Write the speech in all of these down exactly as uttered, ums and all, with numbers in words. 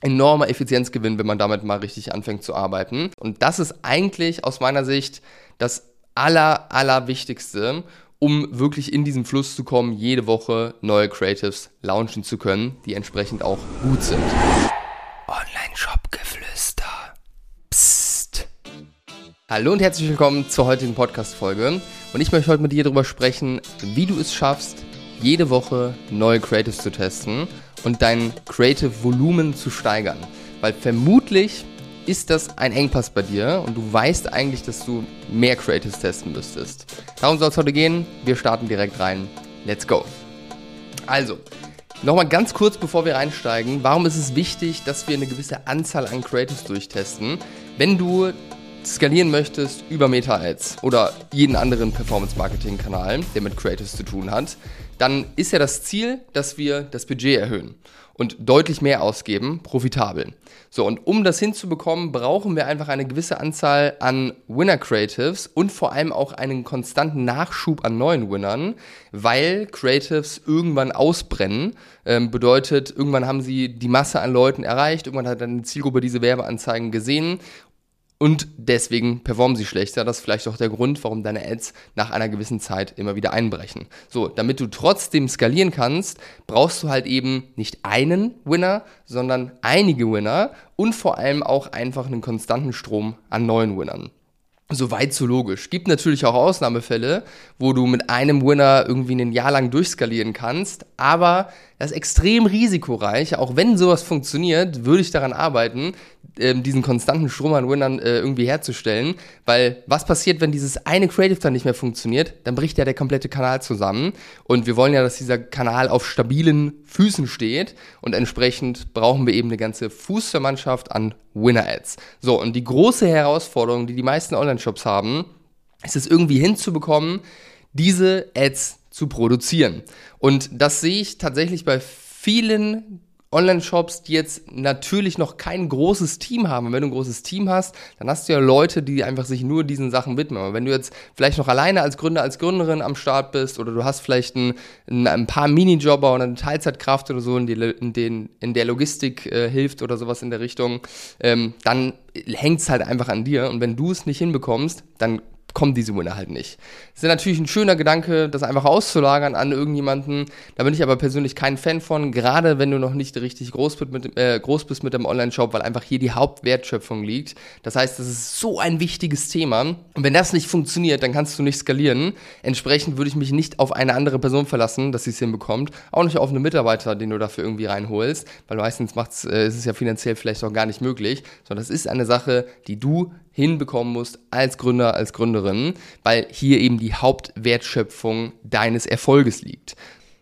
enormer Effizienzgewinn, wenn man damit mal richtig anfängt zu arbeiten. Und das ist eigentlich aus meiner Sicht das aller, aller Wichtigste, um wirklich in diesen Fluss zu kommen, jede Woche neue Creatives launchen zu können, die entsprechend auch gut sind. Online-Shop-Geflüster. Psst. Hallo und herzlich willkommen zur heutigen Podcast-Folge. Und ich möchte heute mit dir darüber sprechen, wie du es schaffst, jede Woche neue Creatives zu testen und dein Creative-Volumen zu steigern. Weil vermutlich ist das ein Engpass bei dir und du weißt eigentlich, dass du mehr Creatives testen müsstest. Darum soll es heute gehen. Wir starten direkt rein. Let's go. Also, nochmal ganz kurz, bevor wir reinsteigen. Warum ist es wichtig, dass wir eine gewisse Anzahl an Creatives durchtesten? Wenn du skalieren möchtest über Meta-Ads oder jeden anderen Performance-Marketing-Kanal, der mit Creatives zu tun hat, dann ist ja das Ziel, dass wir das Budget erhöhen und deutlich mehr ausgeben, profitabel. So, und um das hinzubekommen, brauchen wir einfach eine gewisse Anzahl an Winner-Creatives und vor allem auch einen konstanten Nachschub an neuen Winnern, weil Creatives irgendwann ausbrennen. Ähm, bedeutet, irgendwann haben sie die Masse an Leuten erreicht, irgendwann hat eine Zielgruppe diese Werbeanzeigen gesehen. Und deswegen performen sie schlechter. Das ist vielleicht auch der Grund, warum deine Ads nach einer gewissen Zeit immer wieder einbrechen. So, damit du trotzdem skalieren kannst, brauchst du halt eben nicht einen Winner, sondern einige Winner und vor allem auch einfach einen konstanten Strom an neuen Winnern. Soweit so logisch. Gibt natürlich auch Ausnahmefälle, wo du mit einem Winner irgendwie ein Jahr lang durchskalieren kannst, aber das ist extrem risikoreich. Auch wenn sowas funktioniert, würde ich daran arbeiten, diesen konstanten Strom an Winnern irgendwie herzustellen, weil was passiert, wenn dieses eine Creative dann nicht mehr funktioniert, dann bricht ja der komplette Kanal zusammen und wir wollen ja, dass dieser Kanal auf stabilen Füßen steht und entsprechend brauchen wir eben eine ganze Fußballmannschaft an Winner-Ads. So, und die große Herausforderung, die die meisten Online-Shops haben, ist es irgendwie hinzubekommen, diese Ads zu produzieren. Und das sehe ich tatsächlich bei vielen Online-Shops, die jetzt natürlich noch kein großes Team haben. Und wenn du ein großes Team hast, dann hast du ja Leute, die einfach sich nur diesen Sachen widmen. Aber wenn du jetzt vielleicht noch alleine als Gründer, als Gründerin am Start bist oder du hast vielleicht ein, ein paar Minijobber oder eine Teilzeitkraft oder so, in, die, in, den, in der Logistik äh, hilft oder sowas in der Richtung, ähm, dann hängt es halt einfach an dir. Und wenn du es nicht hinbekommst, dann kommen diese Winner halt nicht. Das ist natürlich ein schöner Gedanke, das einfach auszulagern an irgendjemanden. Da bin ich aber persönlich kein Fan von, gerade wenn du noch nicht richtig groß bist mit, äh, groß bist mit dem Online-Shop, weil einfach hier die Hauptwertschöpfung liegt. Das heißt, das ist so ein wichtiges Thema. Und wenn das nicht funktioniert, dann kannst du nicht skalieren. Entsprechend würde ich mich nicht auf eine andere Person verlassen, dass sie es hinbekommt. Auch nicht auf einen Mitarbeiter, den du dafür irgendwie reinholst, weil meistens macht's, äh, ist es ja finanziell vielleicht auch gar nicht möglich, sondern das ist eine Sache, die du hinbekommen musst als Gründer, als Gründerin, weil hier eben die Hauptwertschöpfung deines Erfolges liegt.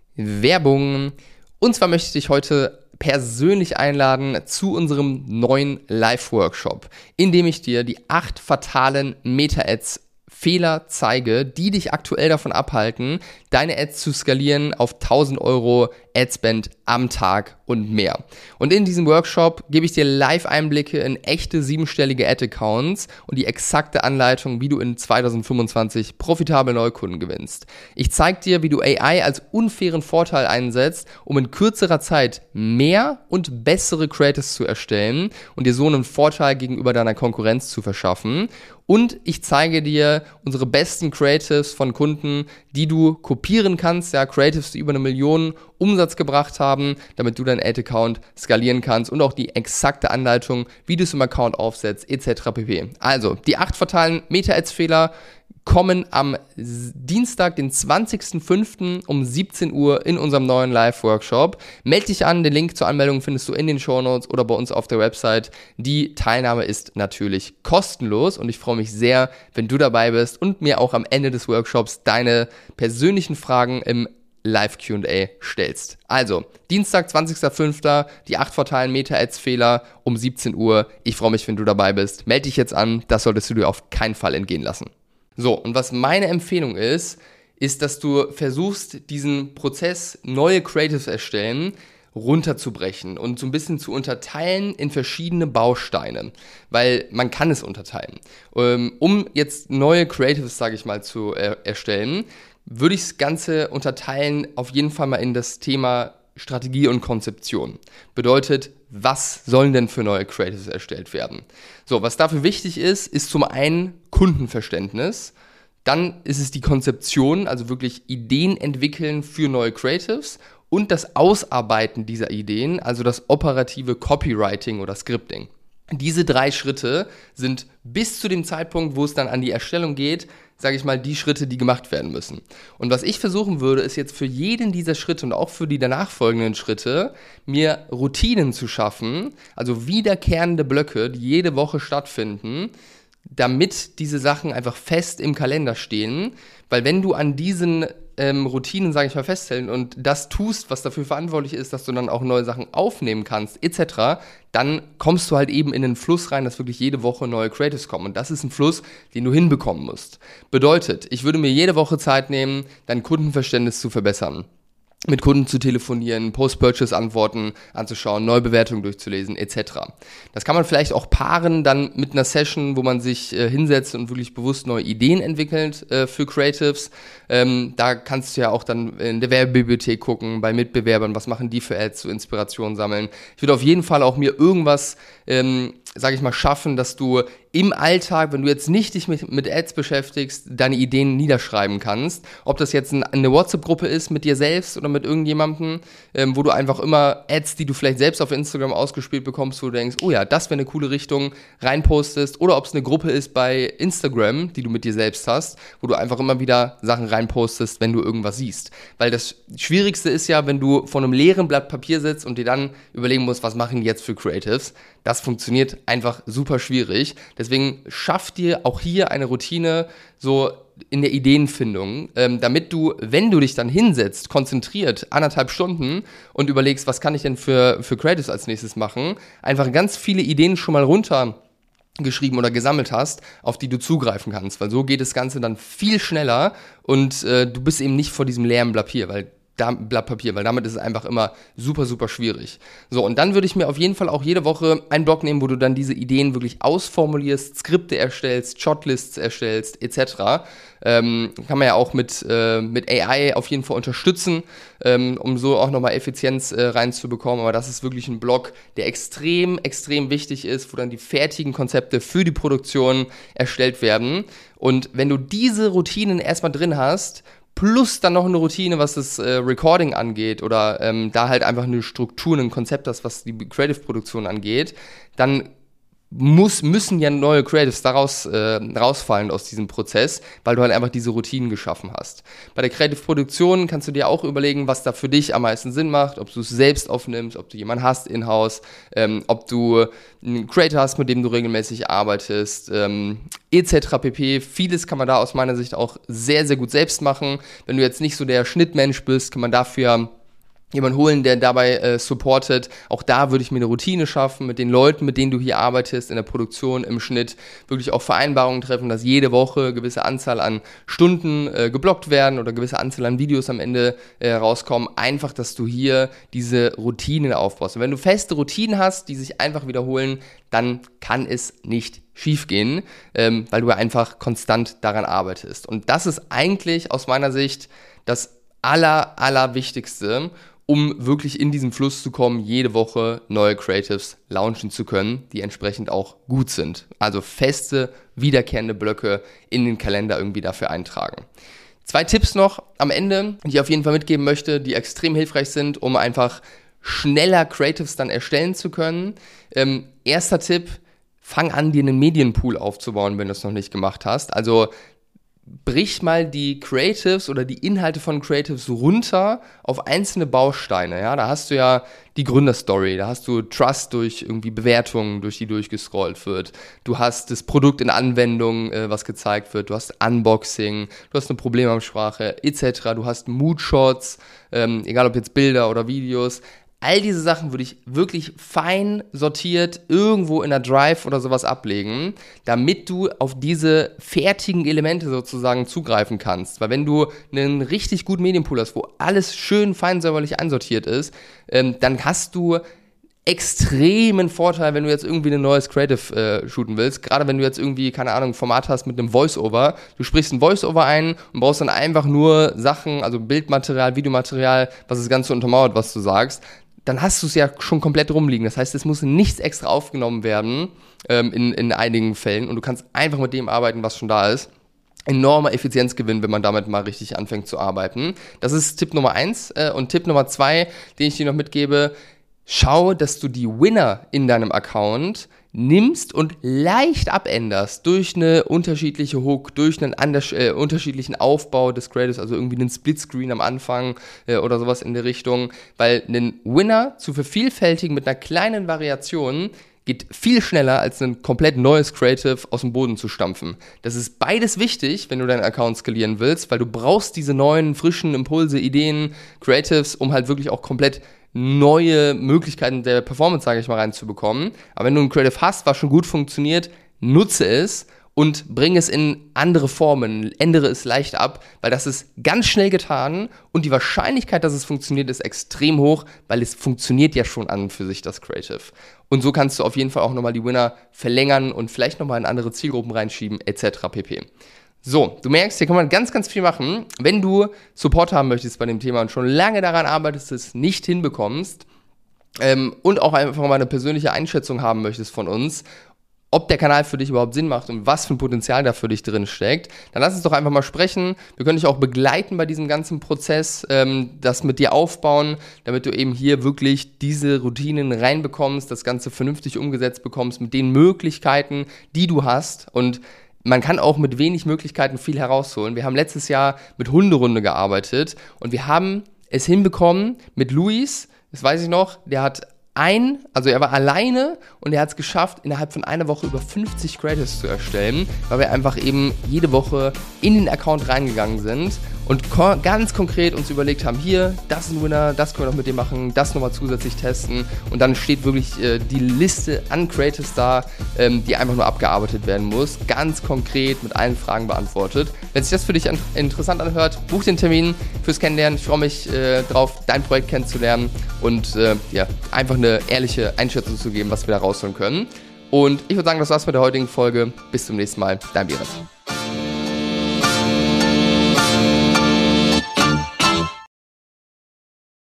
Werbung. Und zwar möchte ich dich heute persönlich einladen zu unserem neuen Live-Workshop, in dem ich dir die acht fatalen Meta-Ads Fehler zeige, die dich aktuell davon abhalten, deine Ads zu skalieren auf tausend Euro Adspend am Tag und mehr. Und in diesem Workshop gebe ich dir Live-Einblicke in echte siebenstellige Ad-Accounts und die exakte Anleitung, wie du in zwanzig fünfundzwanzig profitable Neukunden gewinnst. Ich zeige dir, wie du A I als unfairen Vorteil einsetzt, um in kürzerer Zeit mehr und bessere Creatives zu erstellen und dir so einen Vorteil gegenüber deiner Konkurrenz zu verschaffen. Und ich zeige dir unsere besten Creatives von Kunden, die du kopieren kannst, ja, Creatives, die über eine Million Umsatz gebracht haben, damit du deinen Ad-Account skalieren kannst und auch die exakte Anleitung, wie du es im Account aufsetzt, et cetera pp. Also, die acht fatalen Meta-Ads-Fehler kommen am Dienstag, den zwanzigsten fünften um siebzehn Uhr in unserem neuen Live-Workshop. Meld dich an, den Link zur Anmeldung findest du in den Shownotes oder bei uns auf der Website. Die Teilnahme ist natürlich kostenlos und ich freue mich sehr, wenn du dabei bist und mir auch am Ende des Workshops deine persönlichen Fragen im Live-Q und A stellst. Also, Dienstag, zwanzigster fünfter die acht fatalen Meta-Ads-Fehler um siebzehn Uhr. Ich freue mich, wenn du dabei bist. Meld dich jetzt an, das solltest du dir auf keinen Fall entgehen lassen. So, und was meine Empfehlung ist, ist, dass du versuchst, diesen Prozess, neue Creatives erstellen, runterzubrechen und so ein bisschen zu unterteilen in verschiedene Bausteine, weil man kann es unterteilen. Um jetzt neue Creatives, sage ich mal, zu er- erstellen, würde ich das Ganze unterteilen auf jeden Fall mal in das Thema Strategie und Konzeption. Bedeutet, was sollen denn für neue Creatives erstellt werden? So, was dafür wichtig ist, ist zum einen Kundenverständnis. Dann ist es die Konzeption, also wirklich Ideen entwickeln für neue Creatives und das Ausarbeiten dieser Ideen, also das operative Copywriting oder Scripting. Diese drei Schritte sind bis zu dem Zeitpunkt, wo es dann an die Erstellung geht, sage ich mal, die Schritte, die gemacht werden müssen. Und was ich versuchen würde, ist jetzt für jeden dieser Schritte und auch für die danach folgenden Schritte, mir Routinen zu schaffen, also wiederkehrende Blöcke, die jede Woche stattfinden, damit diese Sachen einfach fest im Kalender stehen, weil wenn du an diesen ähm, Routinen, sage ich mal, festhältst und das tust, was dafür verantwortlich ist, dass du dann auch neue Sachen aufnehmen kannst, et cetera, dann kommst du halt eben in den Fluss rein, dass wirklich jede Woche neue Creatives kommen. Und das ist ein Fluss, den du hinbekommen musst. Bedeutet, ich würde mir jede Woche Zeit nehmen, dein Kundenverständnis zu verbessern. Mit Kunden zu telefonieren, Post-Purchase-Antworten anzuschauen, Neubewertungen durchzulesen, et cetera. Das kann man vielleicht auch paaren dann mit einer Session, wo man sich äh, hinsetzt und wirklich bewusst neue Ideen entwickelt äh, für Creatives. Ähm, da kannst du ja auch dann in der Werbebibliothek gucken, bei Mitbewerbern, was machen die für Ads, zu Inspiration sammeln. Ich würde auf jeden Fall auch mir irgendwas, ähm, sage ich mal, schaffen, dass du im Alltag, wenn du jetzt nicht dich mit, mit Ads beschäftigst, deine Ideen niederschreiben kannst. Ob das jetzt ein, eine WhatsApp-Gruppe ist mit dir selbst oder mit irgendjemandem, ähm, wo du einfach immer Ads, die du vielleicht selbst auf Instagram ausgespielt bekommst, wo du denkst, oh ja, das wäre eine coole Richtung, reinpostest. Oder ob es eine Gruppe ist bei Instagram, die du mit dir selbst hast, wo du einfach immer wieder Sachen reinpostest, wenn du irgendwas siehst. Weil das Schwierigste ist ja, wenn du vor einem leeren Blatt Papier sitzt und dir dann überlegen musst, was machen die jetzt für Creatives. Das funktioniert einfach super schwierig. Deswegen schaff dir auch hier eine Routine so in der Ideenfindung, ähm, damit du, wenn du dich dann hinsetzt, konzentriert, anderthalb Stunden und überlegst, was kann ich denn für, für Creatives als nächstes machen, einfach ganz viele Ideen schon mal runtergeschrieben oder gesammelt hast, auf die du zugreifen kannst. Weil so geht das Ganze dann viel schneller und äh, du bist eben nicht vor diesem leeren Blatt Papier, weil Blatt Papier, weil damit ist es einfach immer super, super schwierig. So, und dann würde ich mir auf jeden Fall auch jede Woche einen Blog nehmen, wo du dann diese Ideen wirklich ausformulierst, Skripte erstellst, Shotlists erstellst, et cetera. Ähm, kann man ja auch mit, äh, mit A I auf jeden Fall unterstützen, ähm, um so auch nochmal Effizienz äh, reinzubekommen. Aber das ist wirklich ein Blog, der extrem, extrem wichtig ist, wo dann die fertigen Konzepte für die Produktion erstellt werden. Und wenn du diese Routinen erstmal drin hast, plus dann noch eine Routine, was das äh, Recording angeht oder ähm, da halt einfach eine Struktur, ein Konzept hast, was die Creative-Produktion angeht, dann muss, müssen ja neue Creatives daraus äh, rausfallen aus diesem Prozess, weil du halt einfach diese Routinen geschaffen hast. Bei der Creative-Produktion kannst du dir auch überlegen, was da für dich am meisten Sinn macht, ob du es selbst aufnimmst, ob du jemanden hast in-house, ähm, ob du einen Creator hast, mit dem du regelmäßig arbeitest, ähm, et cetera pp. Vieles kann man da aus meiner Sicht auch sehr, sehr gut selbst machen. Wenn du jetzt nicht so der Schnittmensch bist, kann man dafür jemanden holen, der dabei äh, supportet. Auch da würde ich mir eine Routine schaffen mit den Leuten, mit denen du hier arbeitest, in der Produktion, im Schnitt, wirklich auch Vereinbarungen treffen, dass jede Woche gewisse Anzahl an Stunden äh, geblockt werden oder gewisse Anzahl an Videos am Ende äh, rauskommen. Einfach, dass du hier diese Routinen aufbaust. Und wenn du feste Routinen hast, die sich einfach wiederholen, dann kann es nicht schiefgehen, ähm, weil du einfach konstant daran arbeitest. Und das ist eigentlich aus meiner Sicht das aller, aller Wichtigste, um wirklich in diesen Fluss zu kommen, jede Woche neue Creatives launchen zu können, die entsprechend auch gut sind. Also feste, wiederkehrende Blöcke in den Kalender irgendwie dafür eintragen. Zwei Tipps noch am Ende, die ich auf jeden Fall mitgeben möchte, die extrem hilfreich sind, um einfach schneller Creatives dann erstellen zu können. Ähm, erster Tipp, fang an, dir einen Medienpool aufzubauen, wenn du es noch nicht gemacht hast. Also brich mal die Creatives oder die Inhalte von Creatives runter auf einzelne Bausteine. Ja, da hast du ja die Gründerstory, da hast du Trust durch irgendwie Bewertungen, durch die durchgescrollt wird. Du hast das Produkt in Anwendung, äh, was gezeigt wird. Du hast Unboxing, du hast eine Problemansprache et cetera. Du hast Moodshots, ähm, egal ob jetzt Bilder oder Videos. All diese Sachen würde ich wirklich fein sortiert irgendwo in der Drive oder sowas ablegen, damit du auf diese fertigen Elemente sozusagen zugreifen kannst. Weil wenn du einen richtig guten Medienpool hast, wo alles schön fein säuberlich einsortiert ist, ähm, dann hast du extremen Vorteil, wenn du jetzt irgendwie ein neues Creative äh, shooten willst. Gerade wenn du jetzt irgendwie, keine Ahnung, ein Format hast mit einem Voice-Over. Du sprichst ein Voice-Over ein und brauchst dann einfach nur Sachen, also Bildmaterial, Videomaterial, was das Ganze untermauert, was du sagst. Dann hast du es ja schon komplett rumliegen. Das heißt, es muss nichts extra aufgenommen werden ähm, in, in einigen Fällen und du kannst einfach mit dem arbeiten, was schon da ist. Enormer Effizienzgewinn, wenn man damit mal richtig anfängt zu arbeiten. Das ist Tipp Nummer eins. Äh, und Tipp Nummer zwei, den ich dir noch mitgebe: Schau, dass du die Winner in deinem Account nimmst und leicht abänderst durch eine unterschiedliche Hook, durch einen anders, äh, unterschiedlichen Aufbau des Creatives, also irgendwie einen Splitscreen am Anfang äh, oder sowas in der Richtung, weil einen Winner zu vervielfältigen mit einer kleinen Variation geht viel schneller, als ein komplett neues Creative aus dem Boden zu stampfen. Das ist beides wichtig, wenn du deinen Account skalieren willst, weil du brauchst diese neuen, frischen Impulse, Ideen, Creatives, um halt wirklich auch komplett neue Möglichkeiten der Performance, sage ich mal, reinzubekommen. Aber wenn du ein Creative hast, was schon gut funktioniert, nutze es und bring es in andere Formen, ändere es leicht ab, weil das ist ganz schnell getan und die Wahrscheinlichkeit, dass es funktioniert, ist extrem hoch, weil es funktioniert ja schon an und für sich, das Creative. Und so kannst du auf jeden Fall auch nochmal die Winner verlängern und vielleicht nochmal in andere Zielgruppen reinschieben, et cetera pp. So, du merkst, hier kann man ganz, ganz viel machen. Wenn du Support haben möchtest bei dem Thema und schon lange daran arbeitest, es nicht hinbekommst ähm, und auch einfach mal eine persönliche Einschätzung haben möchtest von uns, ob der Kanal für dich überhaupt Sinn macht und was für ein Potenzial da für dich drin steckt, dann lass uns doch einfach mal sprechen. Wir können dich auch begleiten bei diesem ganzen Prozess, ähm, das mit dir aufbauen, damit du eben hier wirklich diese Routinen reinbekommst, das Ganze vernünftig umgesetzt bekommst mit den Möglichkeiten, die du hast. Und man kann auch mit wenig Möglichkeiten viel herausholen. Wir haben letztes Jahr mit Hunderunde gearbeitet und wir haben es hinbekommen mit Luis, das weiß ich noch, der hat ein, also er war alleine und er hat es geschafft, innerhalb von einer Woche über fünfzig Creatives zu erstellen, weil wir einfach eben jede Woche in den Account reingegangen sind und ko- ganz konkret uns überlegt haben, hier, das ist ein Winner, das können wir noch mit dem machen, das nochmal zusätzlich testen und dann steht wirklich äh, die Liste an Creatives da, ähm, die einfach nur abgearbeitet werden muss, ganz konkret mit allen Fragen beantwortet. Wenn sich das für dich an- interessant anhört, buch den Termin fürs Kennenlernen. Ich freue mich äh, drauf, dein Projekt kennenzulernen und äh, ja, einfach eine ehrliche Einschätzung zu geben, was wir da rausholen können. Und ich würde sagen, das war's mit der heutigen Folge. Bis zum nächsten Mal. Dein Behrens.